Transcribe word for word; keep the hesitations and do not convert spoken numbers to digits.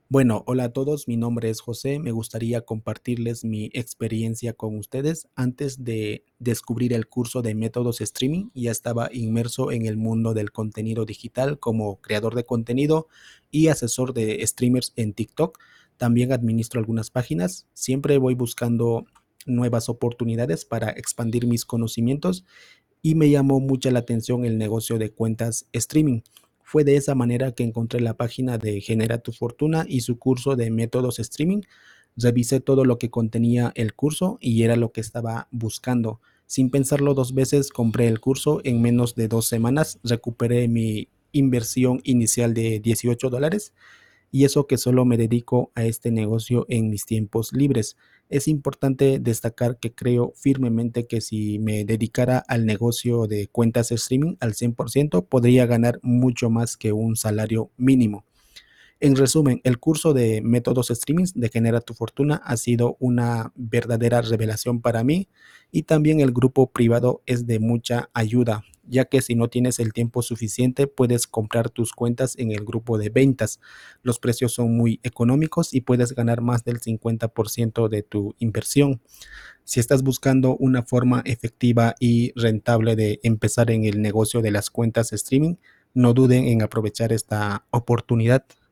Bueno, hola a todos, mi nombre es José. Me gustaría compartirles mi experiencia con ustedes. Antes de descubrir el curso de métodos streaming, ya estaba inmerso en el mundo del contenido digital como creador de contenido y asesor de streamers en TikTok. También administro algunas páginas. Siempre voy buscando nuevas oportunidades para expandir mis conocimientos y me llamó mucha la atención el negocio de cuentas streaming. Fue de esa manera que encontré la página de Genera tu Fortuna y su curso de métodos streaming. Revisé todo lo que contenía el curso y era lo que estaba buscando. Sin pensarlo dos veces, compré el curso. En menos de dos semanas recuperé mi inversión inicial de dieciocho dólares, y eso que solo me dedico a este negocio en mis tiempos libres. Es importante destacar que creo firmemente que si me dedicara al negocio de cuentas de streaming al cien por ciento, podría ganar mucho más que un salario mínimo. En resumen, el curso de métodos streaming de Genera tu Fortuna ha sido una verdadera revelación para mí, y también el grupo privado es de mucha ayuda, ya que si no tienes el tiempo suficiente puedes comprar tus cuentas en el grupo de ventas. Los precios son muy económicos y puedes ganar más del cincuenta por ciento de tu inversión. Si estás buscando una forma efectiva y rentable de empezar en el negocio de las cuentas streaming, no duden en aprovechar esta oportunidad.